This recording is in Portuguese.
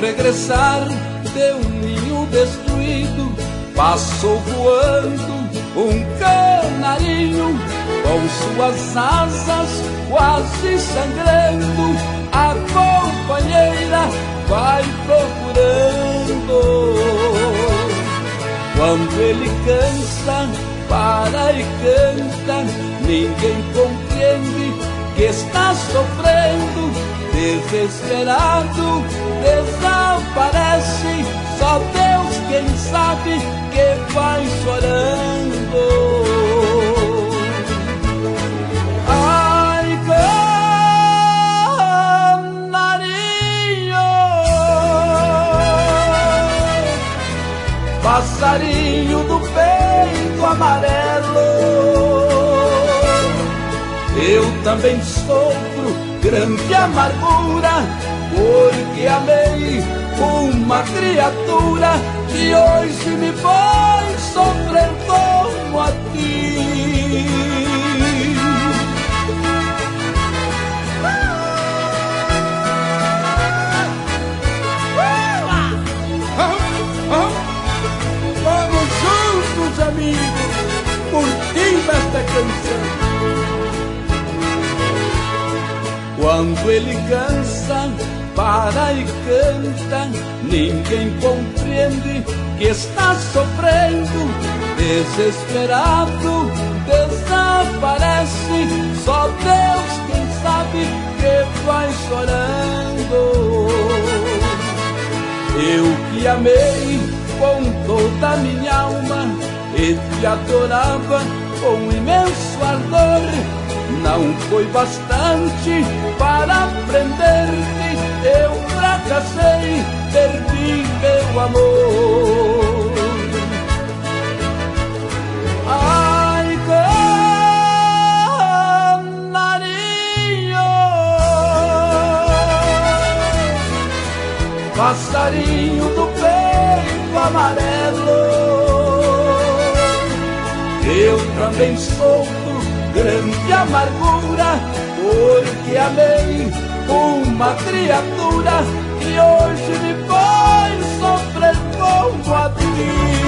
regressar de um ninho destruído, passou voando um canarinho, com suas asas quase sangrando, a companheira vai procurando. Quando ele cansa, para e canta, ninguém compreende que está sofrendo. Desesperado, desaparece, só Deus quem sabe que vai chorando. Ai, canarinho, passarinho do peito amarelo, eu também sofro grande amargura, porque amei uma criatura que hoje me faz sofrer como a ti. Vamos juntos, amigos, curtindo esta canção. Quando ele cansa, para e canta, ninguém compreende que está sofrendo. Desesperado, desaparece, só Deus quem sabe que vai chorando. Eu que amei com toda a minha alma e te adorava com imenso ardor, não foi bastante para prender-te, eu fracassei, perdi meu amor. Ai, canarinho, passarinho do peito amarelo, eu também sofro grande amargura, porque amei uma criatura que hoje me faz sofrer como a ti.